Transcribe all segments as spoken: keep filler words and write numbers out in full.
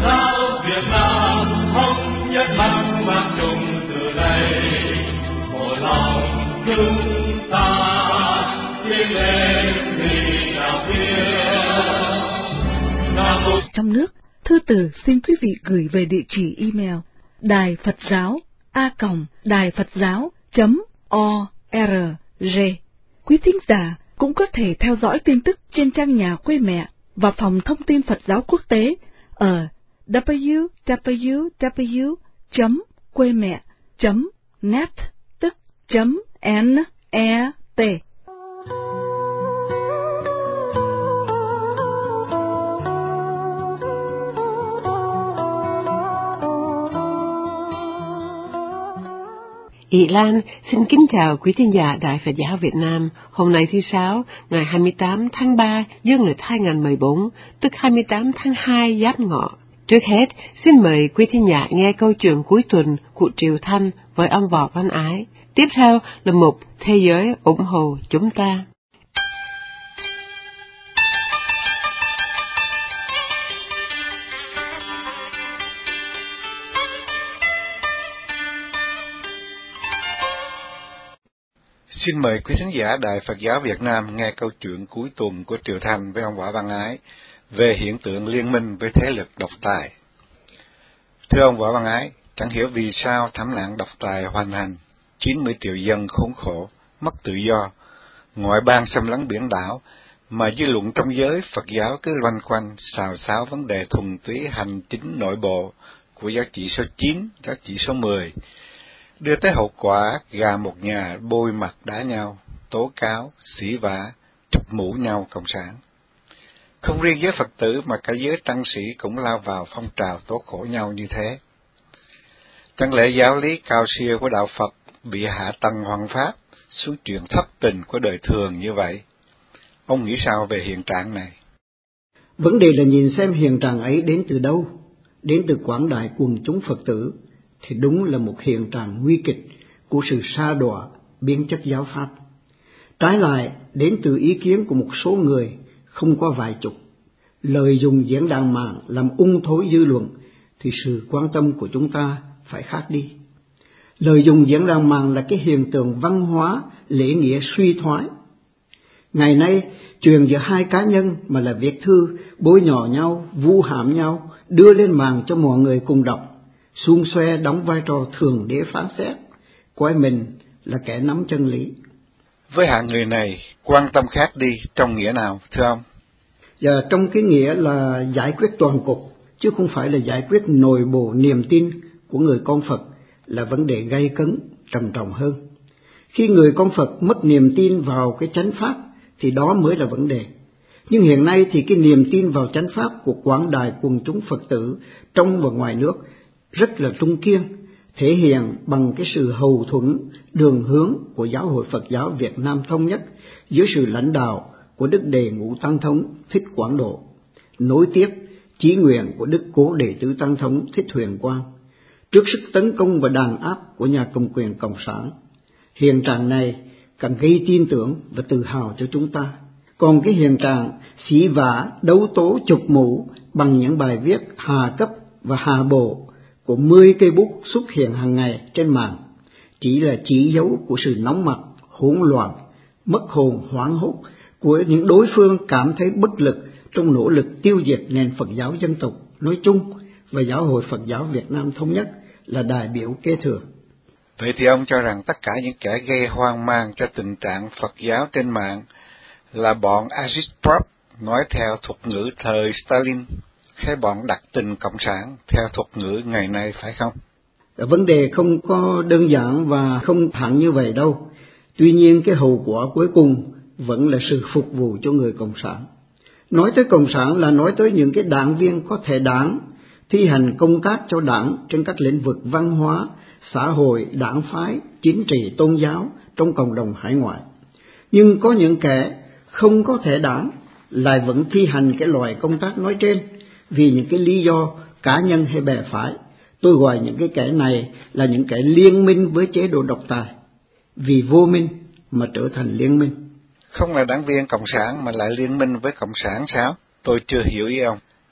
giáo Việt Nam thống nhất mang mang chung từ đây, một lòng chúng ta tiến lên vì đạo Thiên. Trong nước, thư từ xin quý vị gửi về địa chỉ email đài Phật giáo a còng đài Phật giáo chấm org. Quý thính giả cũng có thể theo dõi tin tức trên trang nhà quê mẹ và phòng thông tin Phật giáo quốc tế ở w w w chấm quê mẹ chấm net, tức chấm n e t. Ị Lan xin kính chào quý thính giả Đài Phật giáo Việt Nam. Hôm nay thứ Sáu, ngày hai mươi tám tháng ba, dương lịch hai nghìn không trăm mười bốn, tức hai mươi tám tháng hai Giáp Ngọ. Trước hết, xin mời quý thính giả nghe câu chuyện cuối tuần của Triều Thanh với ông Võ Văn Ái. Tiếp theo là mục Thế giới ủng hộ chúng ta. Xin mời quý thính giả Đài Phật giáo Việt Nam nghe câu chuyện cuối tuần của Triều Thanh với ông Võ Văn Ái về hiện tượng liên minh với thế lực độc tài. Thưa ông Võ Văn Ái, chẳng hiểu vì sao thảm nạn độc tài hoành hành, chín mươi triệu dân khốn khổ, mất tự do, ngoại bang xâm lấn biển đảo, mà dư luận trong giới Phật giáo cứ loanh quanh xào xáo vấn đề thuần túy hành chính nội bộ của giáo chỉ số chín, giáo chỉ số mười, đưa tới hậu quả gà một nhà bôi mặt đá nhau, tố cáo, xỉ vả, chụp mũ nhau cộng sản. Không riêng giới Phật tử mà cả giới tăng sĩ cũng lao vào phong trào tố khổ nhau như thế. Chẳng lẽ giáo lý cao siêu của đạo Phật bị hạ tầng hoằng pháp xuống chuyện thất tình của đời thường như vậy? Ông nghĩ sao về hiện trạng này? Vấn đề là nhìn xem hiện trạng ấy đến từ đâu. Đến từ quảng đại quần chúng Phật tử thì đúng là một hiện trạng nguy kịch của sự sa đọa biến chất giáo pháp. Trái lại, đến từ ý kiến của một số người không qua vài chục, lời dùng diễn đàn mạng làm ung thối dư luận, thì sự quan tâm của chúng ta phải khác đi. Lời dùng diễn đàn mạng là cái hiện tượng văn hóa, lễ nghĩa suy thoái. Ngày nay, chuyện giữa hai cá nhân mà là viết thư, bôi nhọ nhau, vu hãm nhau, đưa lên mạng cho mọi người cùng đọc, xung xoe đóng vai trò thường đế phán xét, coi mình là kẻ nắm chân lý. Với hạng người này, quan tâm khác đi trong nghĩa nào, thưa ông? Và trong cái nghĩa là giải quyết toàn cục, chứ không phải là giải quyết nội bộ niềm tin của người con Phật, là vấn đề gay cấn, trầm trọng hơn. Khi người con Phật mất niềm tin vào cái chánh pháp, thì đó mới là vấn đề. Nhưng hiện nay thì cái niềm tin vào chánh pháp của quảng đại quần chúng Phật tử trong và ngoài nước rất là trung kiên, thể hiện bằng cái sự hầu thuẫn đường hướng của Giáo hội Phật giáo Việt Nam Thống nhất dưới sự lãnh đạo của Đức Đề Ngũ Tăng Thống Thích Quảng Độ, nối tiếp chí nguyện của Đức Cố Đệ Tứ Tăng Thống Thích Huyền Quang trước sức tấn công và đàn áp của nhà cầm quyền cộng sản. Hiện trạng này càng gây tin tưởng và tự hào cho chúng ta. Còn cái hiện trạng xỉ vả, đấu tố, chụp mũ bằng những bài viết hà cấp và hà bộ của mười cây bút xuất hiện hàng ngày trên mạng chỉ là chỉ dấu của sự nóng mặt, hỗn loạn, mất hồn hoảng hốt của những đối phương cảm thấy bất lực trong nỗ lực tiêu diệt nền Phật giáo dân tộc nói chung và Giáo hội Phật giáo Việt Nam Thống nhất là đại biểu kế thừa. Vậy thì ông cho rằng tất cả những kẻ gây hoang mang cho tình trạng Phật giáo trên mạng là bọn agitprop nói theo thuật ngữ thời Stalin, hay bọn đặc tình cộng sản theo thuật ngữ ngày nay, phải không? Vấn đề không có đơn giản và không hẳn như vậy đâu. Tuy nhiên cái hậu quả cuối cùng vẫn là sự phục vụ cho người cộng sản. Nói tới cộng sản là nói tới những cái đảng viên có thể đảng, thi hành công tác cho đảng trên các lĩnh vực văn hóa, xã hội, đảng phái, chính trị, tôn giáo trong cộng đồng hải ngoại. Nhưng có những kẻ không có thể đảng lại vẫn thi hành cái loại công tác nói trên vì những cái lý do cá nhân hay bè phái. Tôi gọi những cái kẻ này là những kẻ liên minh với chế độ độc tài, vì vô minh mà trở thành liên minh. Không là đảng viên cộng sản mà lại liên minh với cộng sản sao? Tôi chưa hiểu ý ông.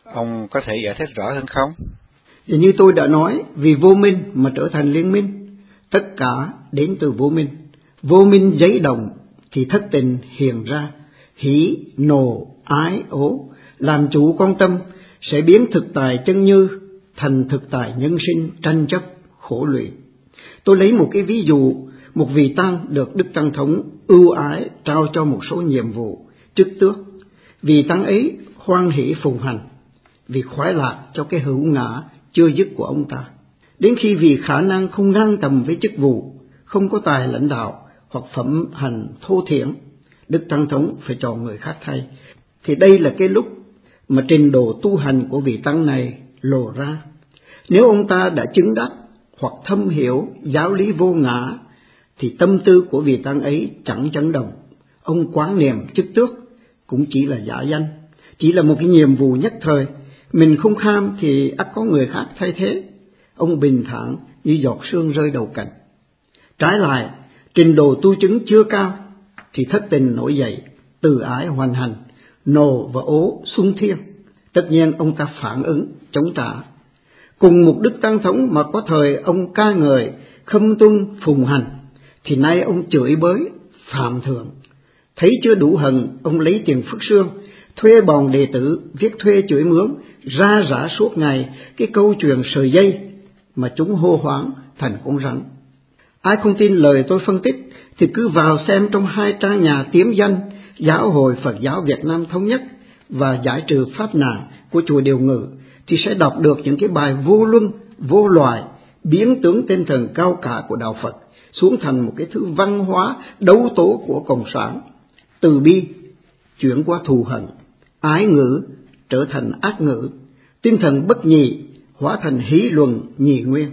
Ông có thể giải thích rõ hơn không? Thì như tôi đã nói, vì vô minh mà trở thành liên minh, tất cả đến từ vô minh. Vô minh giấy động thì thất tình hiện ra, hỉ, nộ, ái, ố, làm chủ con tâm sẽ biến thực tại chân như thành thực tại nhân sinh tranh chấp khổ lụy. Tôi lấy một cái ví dụ, một vị tăng được Đức Tăng Thống ưu ái trao cho một số nhiệm vụ chức tước. Vị tăng ấy hoan hỷ phụng hành vì khoái lạc cho cái hữu ngã chưa dứt của ông ta. Đến khi vì khả năng không ngang tầm với chức vụ, không có tài lãnh đạo hoặc phẩm hành thô thiển, Đức Tăng Thống phải chọn người khác thay. Thì đây là cái lúc mà trình độ tu hành của vị tăng này lộ ra. Nếu ông ta đã chứng đắc hoặc thâm hiểu giáo lý vô ngã, thì tâm tư của vị tăng ấy chẳng chấn động. Ông quán niệm chức tước cũng chỉ là giả danh, chỉ là một cái nhiệm vụ nhất thời. Mình không kham thì ắt có người khác thay thế. Ông bình thản như giọt sương rơi đầu cành. Trái lại, trình độ tu chứng chưa cao thì thất tình nổi dậy, từ ái hoành hành, nộ và ố xung thiên. Tất nhiên ông ta phản ứng, chống trả. Cùng một Đức Tăng Thống mà có thời ông ca ngợi, khâm tuân, phùng hành, thì nay ông chửi bới, phạm thượng. Thấy chưa đủ hận, ông lấy tiền phước sương, thuê bọn đệ tử viết thuê chửi mướn, ra rã suốt ngày cái câu chuyện sợi dây mà chúng hô hoáng thành con rắn. Ai không tin lời tôi phân tích thì cứ vào xem trong hai trang nhà tiếm danh Giáo hội Phật giáo Việt Nam Thống nhất và Giải trừ Pháp nạn của chùa Điều Ngự, thì sẽ đọc được những cái bài vô luân, vô loại, biến tướng tinh thần cao cả của đạo Phật xuống thành một cái thứ văn hóa đấu tố của Cộng sản. Từ bi chuyển qua thù hận, ái ngữ trở thành ác ngữ, tinh thần bất nhị hóa thành hí luận nhị nguyên.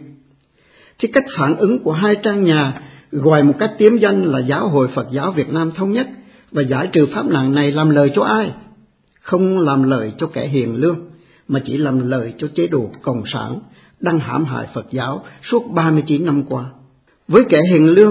Thì cách phản ứng của hai trang nhà gọi một cách tiếm danh là Giáo hội Phật giáo Việt Nam Thống nhất và Giải trừ Pháp nạn này làm lời cho ai? Không làm lời cho kẻ hiền lương, mà chỉ làm lời cho chế độ Cộng sản đang hãm hại Phật giáo suốt ba mươi chín năm qua. Với kẻ hiền lương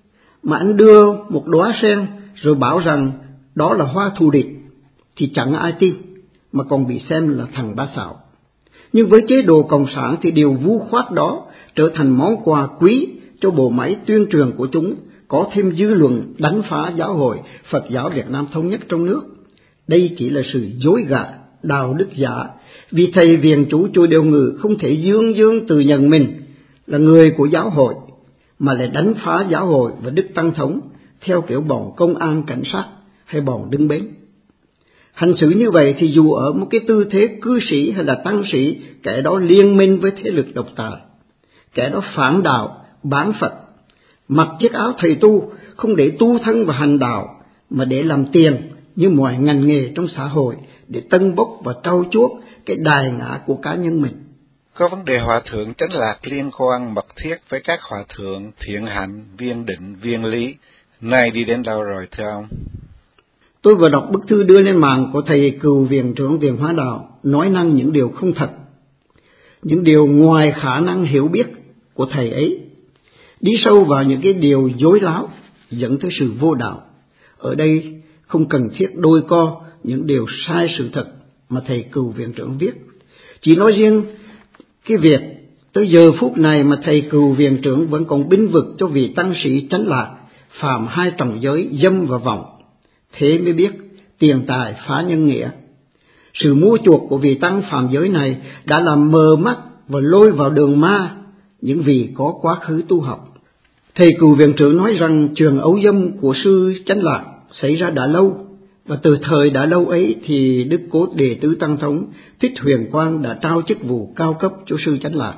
mà anh đưa một đóa sen rồi bảo rằng đó là hoa thù địch thì chẳng ai tin, mà còn bị xem là thằng bá xạo. Nhưng với chế độ Cộng sản thì điều vu khoát đó trở thành món quà quý cho bộ máy tuyên truyền của chúng, có thêm dư luận đánh phá Giáo hội Phật giáo Việt Nam Thống nhất trong nước. Đây chỉ là sự dối gạt, đạo đức giả, vì thầy viện chủ chùa Điều Ngự không thể dương dương tự nhận mình là người của giáo hội, mà lại đánh phá giáo hội và Đức Tăng Thống theo kiểu bọn công an cảnh sát hay bọn đứng bến. Hành xử như vậy thì dù ở một cái tư thế cư sĩ hay là tăng sĩ, kẻ đó liên minh với thế lực độc tài, kẻ đó phản đạo, bán Phật, mặc chiếc áo thầy tu không để tu thân và hành đạo, mà để làm tiền như mọi ngành nghề trong xã hội, để tân bốc và trau chuốt cái đài ngã của cá nhân mình. Có vấn đề hòa thượng Chánh Lạc liên quan mật thiết với các hòa thượng Thiện Hạnh, Viên Định, Viên Lý. Nay đi đến đâu rồi thưa ông? Tôi vừa đọc bức thư đưa lên mạng của thầy cựu viện trưởng Viện Hóa Đạo, nói năng những điều không thật, những điều ngoài khả năng hiểu biết của thầy ấy, đi sâu vào những cái điều dối láo dẫn tới sự vô đạo. Ở đây không cần thiết đôi co những điều sai sự thật mà thầy cựu viện trưởng viết. Chỉ nói riêng cái việc tới giờ phút này mà thầy cựu viện trưởng vẫn còn binh vực cho vị tăng sĩ Chánh Lạc phạm hai trọng giới dâm và vọng, thế mới biết tiền tài phá nhân nghĩa. Sự mua chuộc của vị tăng phạm giới này đã làm mờ mắt và lôi vào đường ma những vị có quá khứ tu học. Thầy cựu viện trưởng nói rằng trường ấu dâm của sư Chánh Lạc xảy ra đã lâu, và từ thời đã lâu ấy thì Đức Cố Đệ Tứ Tăng Thống Thích Huyền Quang đã trao chức vụ cao cấp cho sư Chánh Lạc.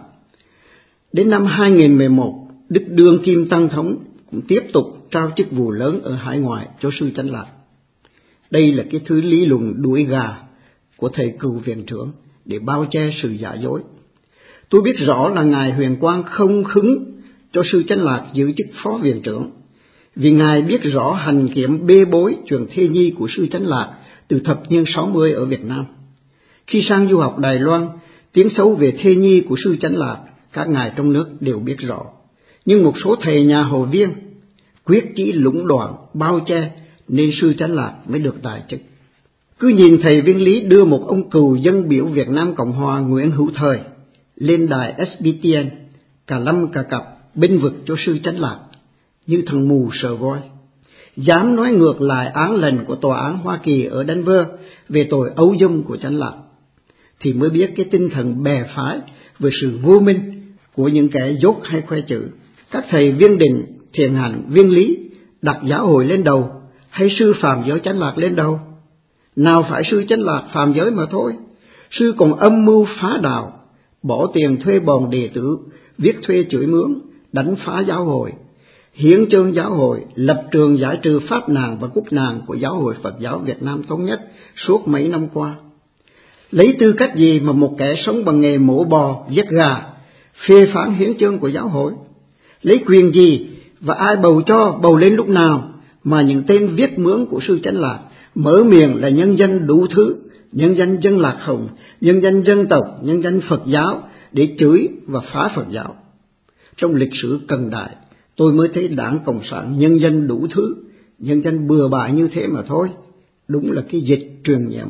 Đến năm hai nghìn không trăm mười một, Đức Đương Kim Tăng Thống cũng tiếp tục trao chức vụ lớn ở hải ngoại cho sư Chánh Lạc. Đây là cái thứ lý luận đuổi gà của thầy cựu viện trưởng để bao che sự giả dối. Tôi biết rõ là Ngài Huyền Quang không khứng cho sư Chánh Lạc giữ chức phó viện trưởng, vì Ngài biết rõ hành kiểm bê bối chuyện thê nhi của sư Chánh Lạc từ thập niên sáu mươi ở Việt Nam. Khi sang du học Đài Loan, tiếng xấu về thê nhi của sư Chánh Lạc các ngài trong nước đều biết rõ. Nhưng một số thầy nhà Hồ Viên quyết chí lũng đoạn bao che nên sư Chánh Lạc mới được tài chức. Cứ nhìn thầy Viên Lý đưa một ông cựu dân biểu Việt Nam Cộng Hòa Nguyễn Hữu Thời lên đài ét bê tê en, cả lâm cả cặp bênh vực cho sư Chánh Lạc như thằng mù sờ voi, dám nói ngược lại án lệnh của tòa án Hoa Kỳ ở Denver về tội ấu dâm của Chánh Lạc, thì mới biết cái tinh thần bè phái về sự vô minh của những kẻ dốt hay khoe chữ. Các thầy Viên Định, Thiện Hạnh, Viên Lý đặt giáo hội lên đầu hay sư phạm giới Chánh Lạc lên đầu? Nào phải sư Chánh Lạc phạm giới mà thôi, sư còn âm mưu phá đạo, bỏ tiền thuê bọn đệ tử, viết thuê chửi mướn, đánh phá giáo hội, hiến chương giáo hội, lập trường giải trừ pháp nạn và quốc nạn của giáo hội Phật giáo Việt Nam Thống Nhất suốt mấy năm qua. Lấy tư cách gì mà một kẻ sống bằng nghề mổ bò, giết gà, phê phán hiến chương của giáo hội? Lấy quyền gì và ai bầu cho, bầu lên lúc nào mà những tên viết mướn của sư Chánh Lạc mở miệng là nhân dân đủ thứ, nhân dân dân lạc hồng, nhân dân dân tộc, nhân dân Phật giáo để chửi và phá Phật giáo? Trong lịch sử cận đại, tôi mới thấy Đảng Cộng sản nhân dân đủ thứ, nhân dân bừa bãi như thế mà thôi. Đúng là cái dịch truyền nhiễm.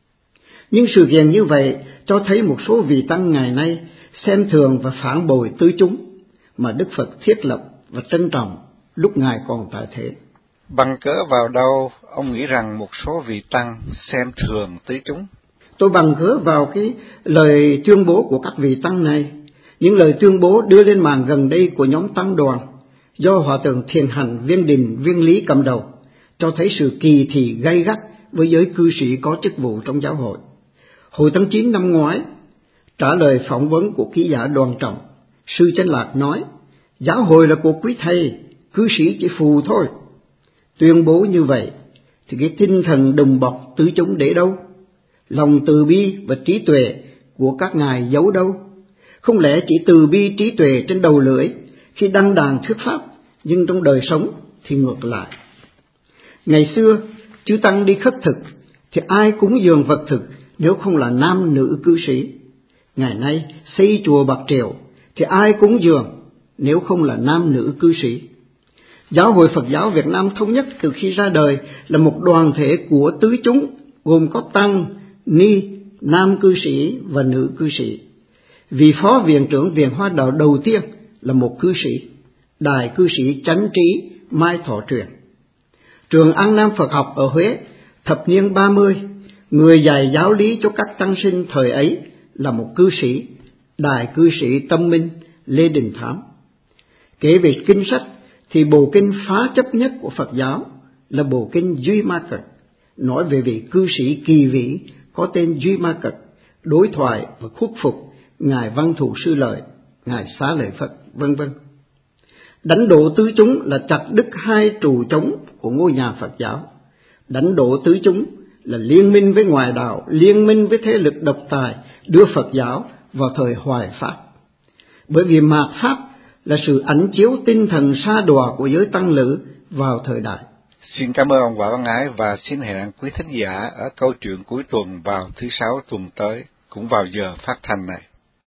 Nhưng sự kiện như vậy cho thấy một số vị tăng ngày nay xem thường và phản bội tứ chúng mà Đức Phật thiết lập và trân trọng lúc Ngài còn tại thế. Bằng cớ vào đâu ông nghĩ rằng một số vị tăng xem thường tứ chúng? Tôi bằng cớ vào cái lời tuyên bố của các vị tăng này, những lời tuyên bố đưa lên mạng gần đây của nhóm tăng đoàn do Hòa thượng Thiện Hạnh, Viên Định, Viên Lý cầm đầu, cho thấy sự kỳ thị gay gắt với giới cư sĩ có chức vụ trong giáo hội. Hồi tháng chín năm ngoái, trả lời phỏng vấn của ký giả Đoàn Trọng, sư Chánh Lạc nói, giáo hội là của quý thầy, cư sĩ chỉ phù thôi. Tuyên bố như vậy, thì cái tinh thần đùm bọc tứ chúng để đâu? Lòng từ bi và trí tuệ của các ngài giấu đâu? Không lẽ chỉ từ bi trí tuệ trên đầu lưỡi khi đăng đàn thuyết pháp, nhưng trong đời sống thì ngược lại? Ngày xưa, chư tăng đi khất thực, thì ai cúng dường vật thực nếu không là nam nữ cư sĩ? Ngày nay, xây chùa Bạc Triệu, thì ai cúng dường nếu không là nam nữ cư sĩ? Giáo hội Phật giáo Việt Nam Thống Nhất từ khi ra đời là một đoàn thể của tứ chúng, gồm có tăng, ni, nam cư sĩ và nữ cư sĩ. Vị phó viện trưởng Viện Hoa Đạo đầu tiên là một cư sĩ, đại cư sĩ Chánh Trí Mai Thọ Truyền. Trường An Nam Phật học ở Huế thập niên ba mươi, người dạy giáo lý cho các tăng sinh thời ấy là một cư sĩ, đại cư sĩ Tâm Minh Lê Đình Thám. Kể về kinh sách thì bộ kinh phá chấp nhất của Phật giáo là bộ kinh Duy Ma Cật, nói về vị cư sĩ kỳ vĩ có tên Duy Ma Cật, đối thoại và khuất phục ngài Văn Thù Sư Lợi, ngài Xá Lợi Phật, vân vân. Đánh đổ tứ chúng là chặt đứt hai trụ trống của ngôi nhà Phật giáo. Đánh đổ tứ chúng là liên minh với ngoại đạo, liên minh với thế lực độc tài đưa Phật giáo vào thời hoài pháp. Bởi vì mạt pháp là sự ảnh chiếu tinh thần sa đọa của giới tăng lữ vào thời đại. Xin cảm ơn ông Võ Văn Ái và xin hẹn quý thính giả ở câu chuyện cuối tuần vào thứ Sáu tuần tới, cũng vào giờ phát thanh này.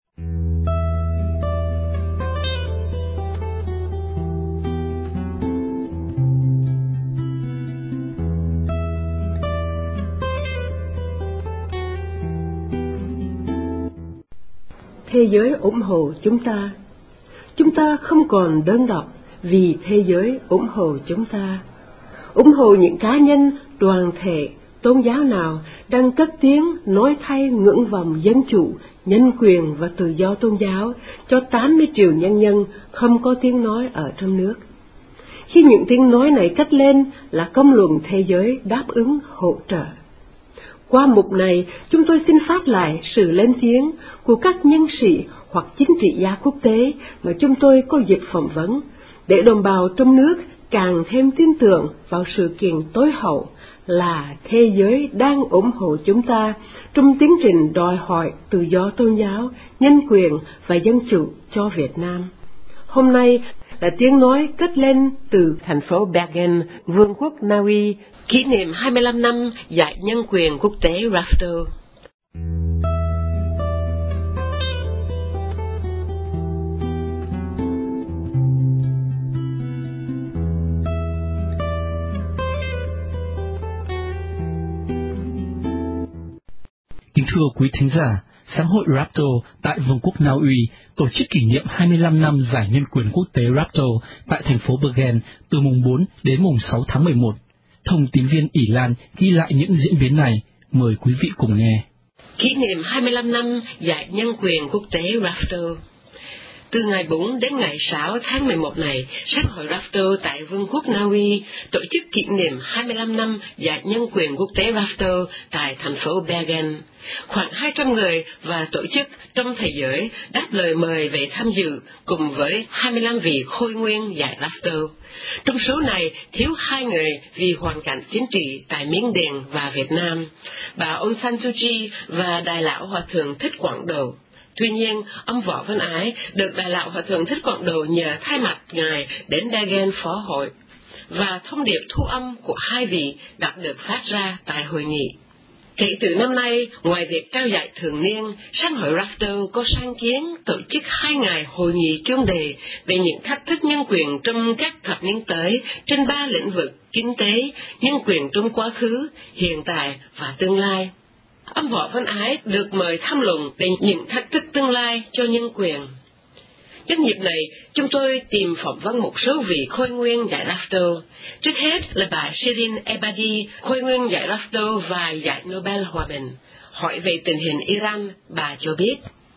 Thế giới ủng hộ chúng ta. Chúng ta không còn đơn độc vì thế giới ủng hộ chúng ta. Ủng hộ những cá nhân, đoàn thể, tôn giáo nào đang cất tiếng nói thay ngưỡng vọng dân chủ, nhân quyền và tự do tôn giáo cho tám mươi triệu nhân dân không có tiếng nói ở trong nước. Khi những tiếng nói này cất lên là công luận thế giới đáp ứng hỗ trợ. Qua mục này, chúng tôi xin phát lại sự lên tiếng của các nhân sĩ hoặc chính trị gia quốc tế mà chúng tôi có dịp phỏng vấn, để đồng bào trong nước càng thêm tin tưởng vào sự kiện tối hậu là thế giới đang ủng hộ chúng ta trong tiến trình đòi hỏi tự do tôn giáo, nhân quyền và dân chủ cho Việt Nam. Hôm nay là tiếng nói cất lên từ thành phố Bergen, Vương quốc Na Uy, kỷ niệm hai mươi lăm năm Giải Nhân quyền Quốc tế Rafto. thưa quý thính giả, Sáng hội Rapto tại Vương quốc Na Uy tổ chức kỷ niệm hai mươi lăm năm Giải Nhân quyền Quốc tế Rapto tại thành phố Bergen từ mùng bốn đến mùng sáu tháng mười một. Thông tín viên ỷ Lan ghi lại những diễn biến này, mời quý vị cùng nghe. Kỷ niệm hai mươi lăm năm Giải Nhân quyền Quốc tế Rapto. Từ ngày bốn đến ngày sáu tháng mười một này, Sáng hội Rapto tại Vương quốc Na Uy tổ chức kỷ niệm hai mươi lăm năm Giải Nhân quyền Quốc tế Rapto tại thành phố Bergen. Khoảng hai trăm người và tổ chức trong thế giới đáp lời mời về tham dự cùng với hai mươi lăm vị khôi nguyên giải Rapto. Trong số này thiếu hai người vì hoàn cảnh chính trị tại Miến Điện và Việt Nam, bà Aung San Suu Kyi và Đại lão Hòa thượng Thích Quảng Đồ. Tuy nhiên, ông Võ Văn Ái được Đại lão Hòa thượng Thích Quảng Đồ nhờ thay mặt ngài đến Bergen phó hội, và thông điệp thu âm của hai vị đã được phát ra tại hội nghị. Kể từ năm nay, ngoài việc trao giải thường niên, Sáng hội Rapto có sáng kiến tổ chức hai ngày hội nghị chuyên đề về những thách thức nhân quyền trong các thập niên tới trên ba lĩnh vực: kinh tế, nhân quyền trong quá khứ, hiện tại và tương lai. Ông Võ Văn Ái được mời tham luận về những thách thức tương lai cho nhân quyền. Nhân dịp này, chúng tôi tìm phỏng vấn một số vị khôi nguyên giải Rapto. Trước hết là bà Shirin Ebadi, khôi nguyên giải Rapto và giải Nobel Hòa bình. Hỏi về tình hình Iran, bà cho biết.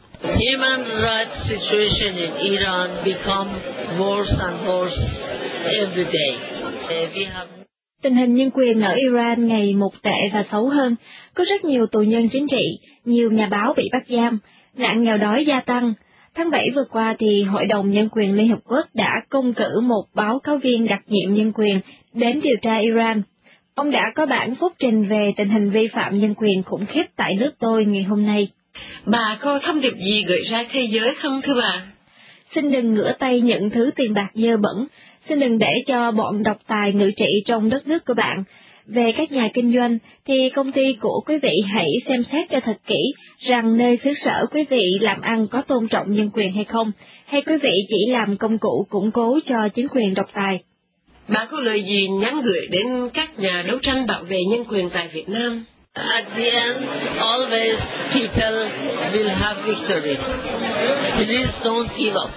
Human rights situation in Iran become worse and worse every day. We have Tình hình nhân quyền ở Iran ngày một tệ và xấu hơn. Có rất nhiều tù nhân chính trị, nhiều nhà báo bị bắt giam, nạn nghèo đói gia tăng. Tháng bảy vừa qua thì Hội đồng Nhân quyền Liên Hợp Quốc đã công cử một báo cáo viên đặc nhiệm nhân quyền đến điều tra Iran. Ông đã có bản phúc trình về tình hình vi phạm nhân quyền khủng khiếp tại nước tôi ngày hôm nay. Bà có thông điệp gì gửi ra thế giới không thưa bà? Xin đừng ngửa tay nhận thứ tiền bạc dơ bẩn. Xin đừng để cho bọn độc tài ngự trị trong đất nước của bạn. Về các nhà kinh doanh, thì công ty của quý vị hãy xem xét cho thật kỹ rằng nơi xứ sở quý vị làm ăn có tôn trọng nhân quyền hay không, hay quý vị chỉ làm công cụ củng cố cho chính quyền độc tài. Bà có lời gì nhắn gửi đến các nhà đấu tranh bảo vệ nhân quyền tại Việt Nam? At the end, always people will have victory. Please don't give up.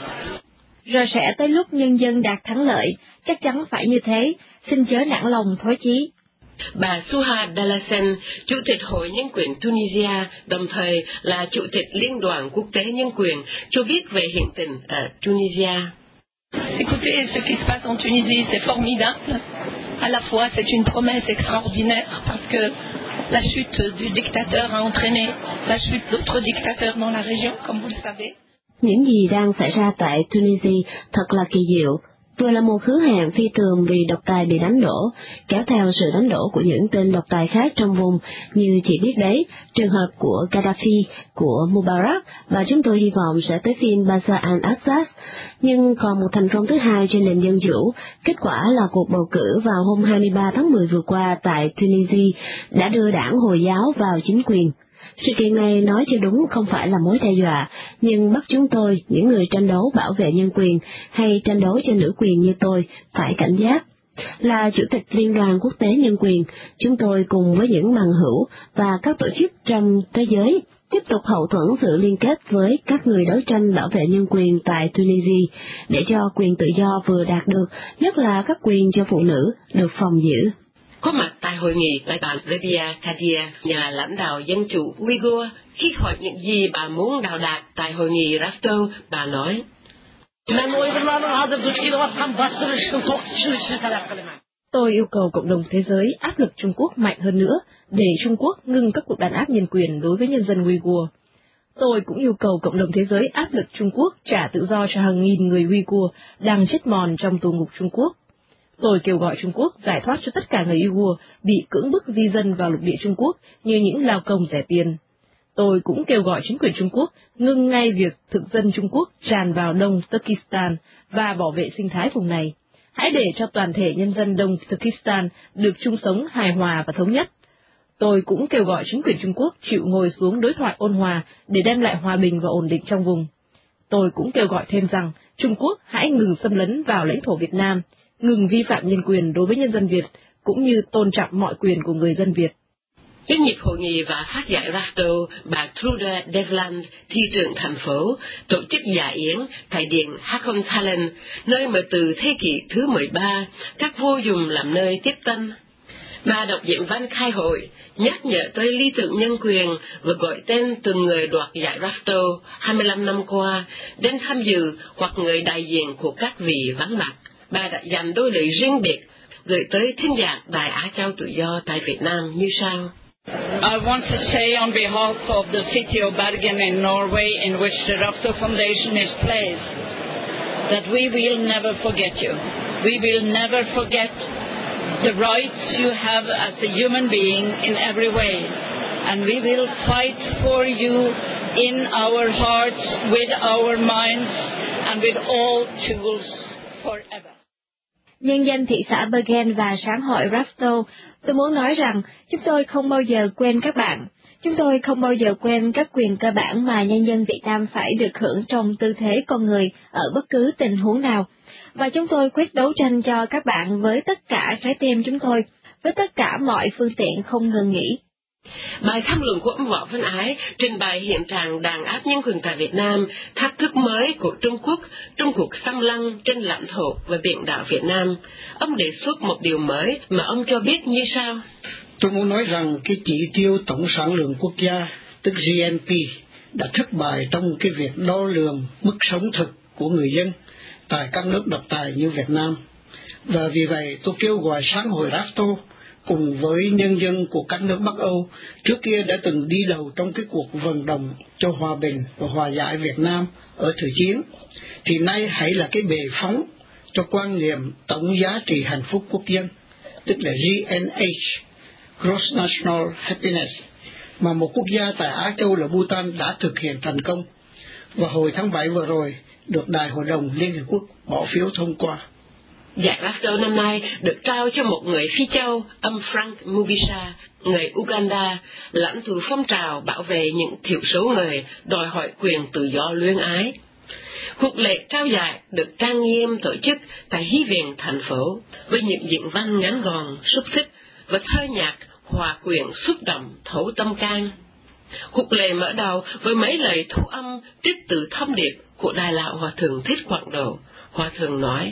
Rồi sẽ tới lúc nhân dân đạt thắng lợi, chắc chắn phải như thế, xin chớ nản lòng thối chí. Bà Suha Dalasen, Chủ tịch Hội Nhân quyền Tunisia, đồng thời là Chủ tịch Liên đoàn Quốc tế Nhân quyền, cho biết về hiện tình ở Tunisia. Écoutez, ce qui se passe en Tunisie, c'est formidable. À la fois, c'est une promesse extraordinaire parce que la chute du dictateur a entraîné la chute d'autres dictateurs dans la région, comme vous le savez. Những gì đang xảy ra tại Tunisia thật là kỳ diệu, vừa là một hứa hẹn phi thường vì độc tài bị đánh đổ, kéo theo sự đánh đổ của những tên độc tài khác trong vùng, như chị biết đấy, trường hợp của Gaddafi, của Mubarak, và chúng tôi hy vọng sẽ tới phiên Bashar al-Assad. Nhưng còn một thành công thứ hai trên nền dân chủ, kết quả là cuộc bầu cử vào hôm hai mươi ba tháng mười vừa qua tại Tunisia đã đưa đảng Hồi giáo vào chính quyền. Sự kiện này nói cho đúng không phải là mối đe dọa, nhưng bắt chúng tôi, những người tranh đấu bảo vệ nhân quyền hay tranh đấu cho nữ quyền như tôi, phải cảnh giác. Là Chủ tịch Liên đoàn Quốc tế Nhân quyền, chúng tôi cùng với những bằng hữu và các tổ chức trong thế giới tiếp tục hậu thuẫn sự liên kết với các người đấu tranh bảo vệ nhân quyền tại Tunisia, để cho quyền tự do vừa đạt được, nhất là các quyền cho phụ nữ, được phòng giữ. Có mặt tại hội nghị là bà Rabia Kadia, nhà lãnh đạo dân chủ Uyghur. Khi hỏi những gì bà muốn đào đạt tại hội nghị Rapto, bà nói: Tôi yêu cầu cộng đồng thế giới áp lực Trung Quốc mạnh hơn nữa để Trung Quốc ngừng các cuộc đàn áp nhân quyền đối với nhân dân Uyghur. Tôi cũng yêu cầu cộng đồng thế giới áp lực Trung Quốc trả tự do cho hàng nghìn người Uyghur đang chết mòn trong tù ngục Trung Quốc. Tôi kêu gọi Trung Quốc giải thoát cho tất cả người Uyghur bị cưỡng bức di dân vào lục địa Trung Quốc như những lao công rẻ tiền. Tôi cũng kêu gọi chính quyền Trung Quốc ngưng ngay việc thực dân Trung Quốc tràn vào Đông Turkestan và bảo vệ sinh thái vùng này. Hãy để cho toàn thể nhân dân Đông Turkestan được chung sống hài hòa và thống nhất. Tôi cũng kêu gọi chính quyền Trung Quốc chịu ngồi xuống đối thoại ôn hòa để đem lại hòa bình và ổn định trong vùng. Tôi cũng kêu gọi thêm rằng Trung Quốc hãy ngừng xâm lấn vào lãnh thổ Việt Nam, ngừng vi phạm nhân quyền đối với nhân dân Việt, cũng như tôn trọng mọi quyền của người dân Việt. Liên nhịp hội nghị và phát giải Rafto, bà Trude Devland, thị trưởng thành phố, tổ chức giải yến tại điện Hakon Talent, nơi mà từ thế kỷ thứ mười ba, các vua dùng làm nơi tiếp tân. Bà đọc diễn văn khai hội, nhắc nhở tới lý tưởng nhân quyền và gọi tên từng người đoạt giải Rafto hai mươi lăm năm qua đến tham dự hoặc người đại diện của các vị vắng mặt. Bà đã dành đôi lời riêng biệt gửi tới thính giả Đài Á Châu Tự Do tại Việt Nam như sau. I want to say on behalf of the city of Bergen in Norway, in which the Rafto Foundation is placed, that we will never forget you. We will never forget the rights you have as a human being in every way, and we will fight for you in our hearts, with our minds, and with all tools forever. Nhân dân thị xã Bergen và sáng hội Rafto, tôi muốn nói rằng chúng tôi không bao giờ quên các bạn. Chúng tôi không bao giờ quên các quyền cơ bản mà nhân dân Việt Nam phải được hưởng trong tư thế con người ở bất cứ tình huống nào. Và chúng tôi quyết đấu tranh cho các bạn với tất cả trái tim chúng tôi, với tất cả mọi phương tiện không ngừng nghỉ. Bài tham luận của ông Võ Văn Ái trình bày hiện trạng đàn áp nhân quyền tại Việt Nam, thách thức mới của Trung Quốc trong cuộc xâm lăng trên lãnh thổ và biển đảo Việt Nam. Ông đề xuất một điều mới mà ông cho biết như sau. Tôi muốn nói rằng cái chỉ tiêu tổng sản lượng quốc gia, tức G N P, đã thất bại trong cái việc đo lường mức sống thực của người dân tại các nước độc tài như Việt Nam. Và vì vậy tôi kêu gọi sáng hội Rafto cùng với nhân dân của các nước Bắc Âu trước kia đã từng đi đầu trong cái cuộc vận động cho hòa bình và hòa giải Việt Nam ở thời chiến, thì nay hãy là cái bệ phóng cho quan niệm tổng giá trị hạnh phúc quốc dân, tức là G N H, Gross National Happiness, mà một quốc gia tại Á Châu là Bhutan đã thực hiện thành công, và hồi tháng bảy vừa rồi được Đại hội đồng Liên Hiệp Quốc bỏ phiếu thông qua. Giải Rafto năm nay được trao cho một người Phi Châu, ông Frank Mugisha, người Uganda, lãnh tụ phong trào bảo vệ những thiểu số người đòi hỏi quyền tự do luyến ái. Cuộc lễ trao giải được trang nghiêm tổ chức tại Hí Viện thành phố với những diễn văn ngắn gọn, xúc tích và thơ nhạc hòa quyện xúc động thấu tâm can. Cuộc lễ mở đầu với mấy lời thu âm trích từ thông điệp của Đại lão Hòa thượng Thích Quảng Độ. Hòa thượng nói: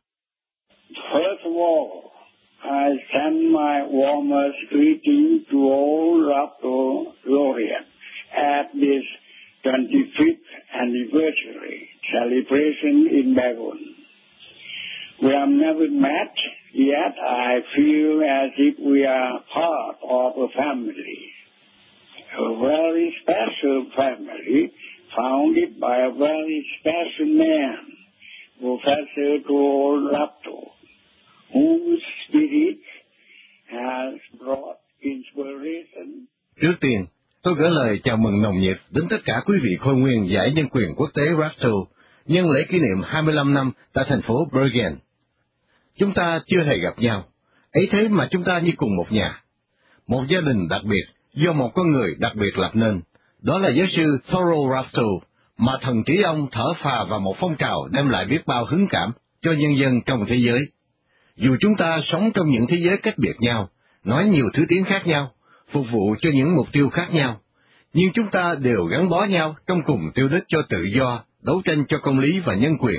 First of all, I send my warmest greeting to all Rafto laureates at this twenty-fifth anniversary celebration in Bergen. We have never met, yet I feel as if we are part of a family, a very special family founded by a very special man, Professor Tor Rafto, whose spirit has brought inspiration. Trước tiên, tôi gửi lời chào mừng nồng nhiệt đến tất cả quý vị khôi nguyên giải nhân quyền quốc tế Rafto nhân lễ kỷ niệm hai mươi lăm năm tại thành phố Bergen. Chúng ta chưa hề gặp nhau, ấy thế mà chúng ta như cùng một nhà, một gia đình đặc biệt do một con người đặc biệt lập nên, đó là giáo sư Thoro Rafto, mà thần trí ông thở phào vào một phong trào đem lại biết bao hứng cảm cho nhân dân trong thế giới. Dù chúng ta sống trong những thế giới cách biệt nhau, nói nhiều thứ tiếng khác nhau, phục vụ cho những mục tiêu khác nhau, nhưng chúng ta đều gắn bó nhau trong cùng tiêu đích cho tự do, đấu tranh cho công lý và nhân quyền.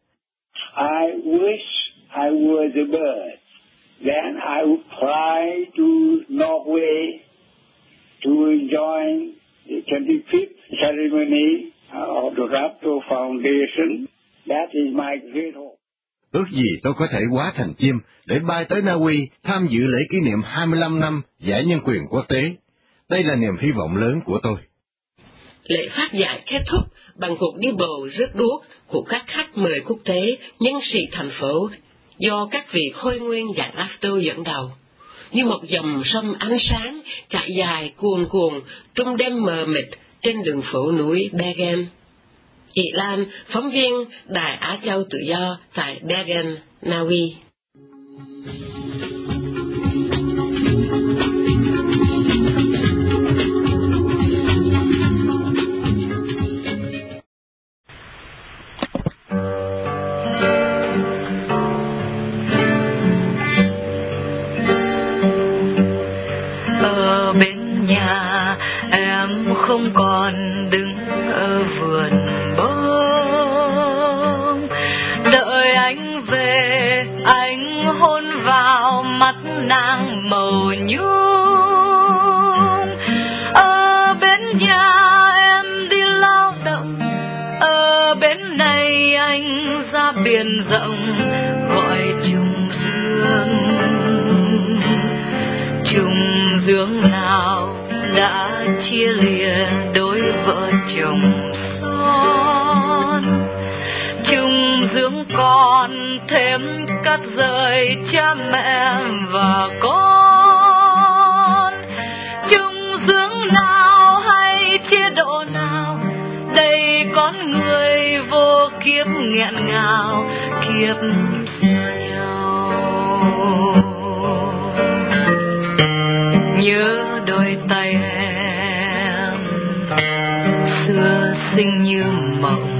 I wish I were the bird, then I would fly to Norway to join the twenty-fifth ceremony of the Rafto Foundation. That is my great hope. Ước gì tôi có thể hóa thành chim để bay tới Na Uy tham dự lễ kỷ niệm hai mươi lăm năm giải nhân quyền quốc tế. Đây là niềm hy vọng lớn của tôi. Lễ phát giải kết thúc bằng cuộc đi bộ rước đuốc của các khách mời quốc tế, nhân sĩ thành phố, do các vị khôi nguyên giải Rafto dẫn đầu. Như một dòng sông ánh sáng chạy dài cuồn cuộn trong đêm mờ mịt trên đường phố núi Bergen. Chị Lan, phóng viên Đài Á Châu Tự Do tại Bergen, Na Uy. Ở bên màu nhung. Ở bên nhà em đi lao động, ở bên này anh ra biển rộng gọi trùng dương. Trùng dương nào đã chia lìa đôi vợ chồng son. Trùng dương còn thêm cắt rời cha mẹ và con. Trùng dương nào hay chế độ nào, đây con người vô kiếp nghẹn ngào, kiếp xa nhau. Nhớ đôi tay em xưa xinh như mộng,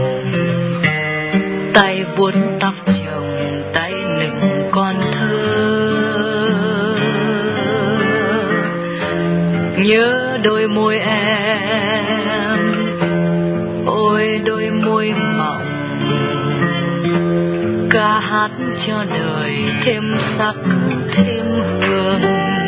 tay vuốt tóc chồng, tay nựng con thơ. Nhớ đôi môi em, ôi đôi môi mỏng, ca hát cho đời thêm sắc thêm hương.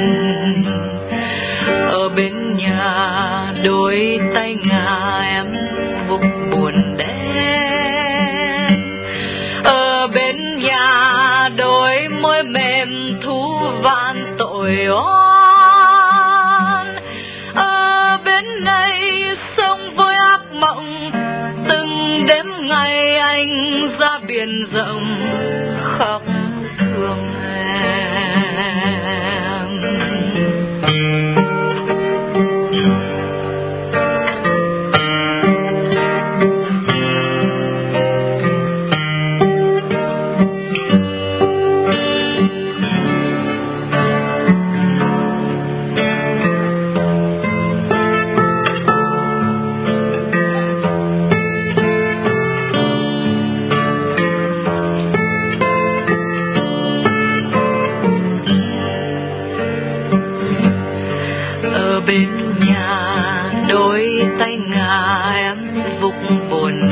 Ở bên nhà đôi tay ngà em vục buồn đen. Ở bên nhà đôi môi mềm thú van tội oan. Ở bên này sông vơi ác mộng, từng đêm ngày anh ra biển rộng khóc thương em. Bên nhà đôi tay ngà em vục buồn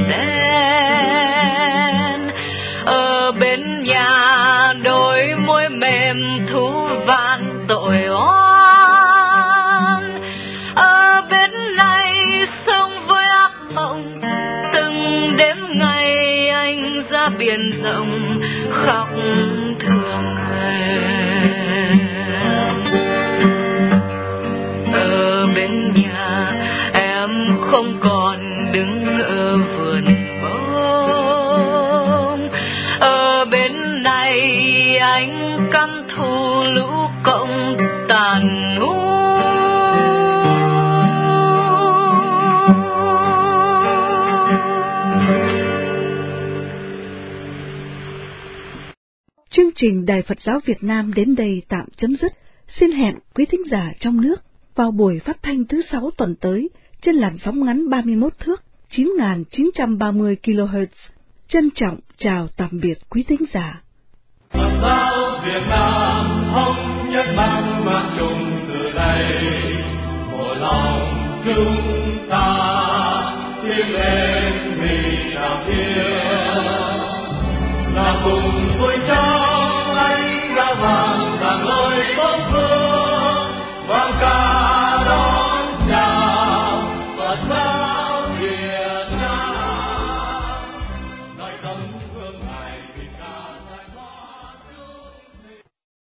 đen. Ở bên nhà đôi môi mềm thú van tội oan. Ở bên này sông với ác mộng, từng đêm ngày anh ra biển rộng khóc thương em. Ở bên nhà em không còn đứng ở vườn bông. Ở bên này anh căm thù lũ cộng tàn ngu. Chương trình Đài Phật giáo Việt Nam đến đây tạm chấm dứt. Xin hẹn quý thính giả trong nước vào buổi phát thanh thứ sáu tuần tới trên làn sóng ngắn ba mươi mốt thước chín nghìn chín trăm ba mươi ki lô héc. Trân trọng chào tạm biệt quý thính giả. Phật giáo Việt Nam thống nhất mang mang chung từ đây, một lòng chúng ta tiến lên vì đạo thiên là cùng